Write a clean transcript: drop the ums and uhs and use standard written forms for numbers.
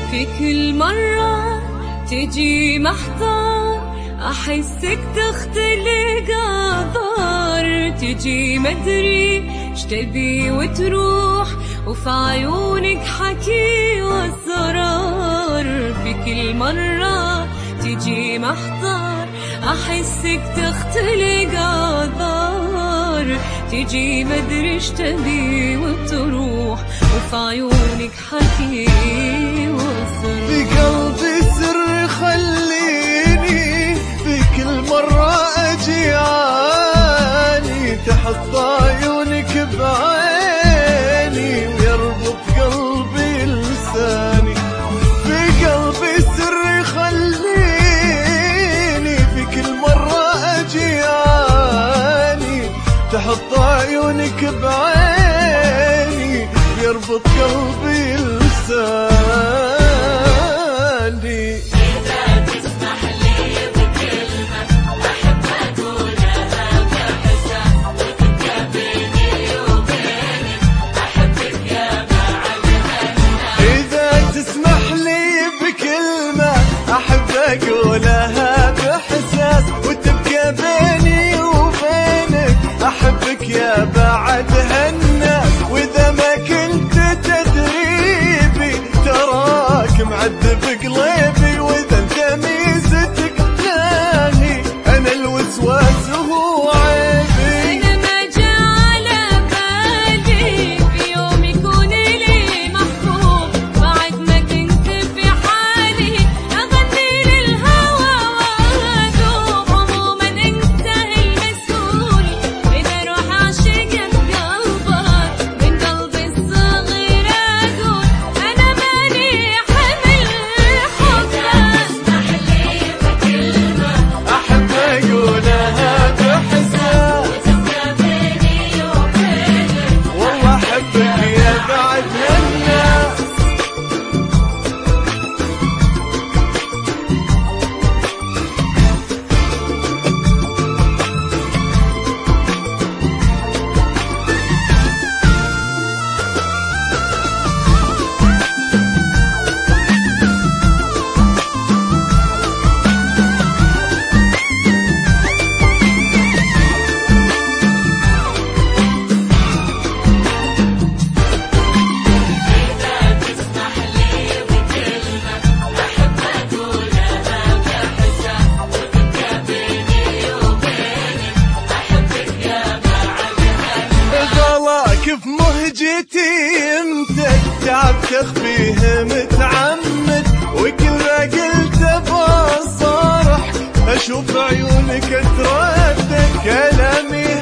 في كل مرة تجي محضر أحسك تختلق أعذار، تجي مدري اشتبي وتروح وفي عيونك حكي واسرار. في كل مرة تجي محضر أحسك تختلق أعذار، تجي مدري اشتبي وتروح وفي عيونك حكي واسرار. في قلبي سر خليني في كل مرة أجي عاني، تحط عيونك بعيني ويربط قلبي لساني. في قلبي سر خليني في كل مرة أجي عاني، تحط عيونك بعيني ويربط قلبي لساني. أقولها بإحساس وتبقى بيني وبينك، أحبك يا بعد هالناس. وإذا ما كنت تدريبي تراك معذب قلبي، وإذا انت ميزتك لاهي أنا الوسواس هو عيبي. كيف مهجتي يمتك تعب تخفيه متعمد، وكل ما قلت بصرح أشوف عيونك تردد كلامي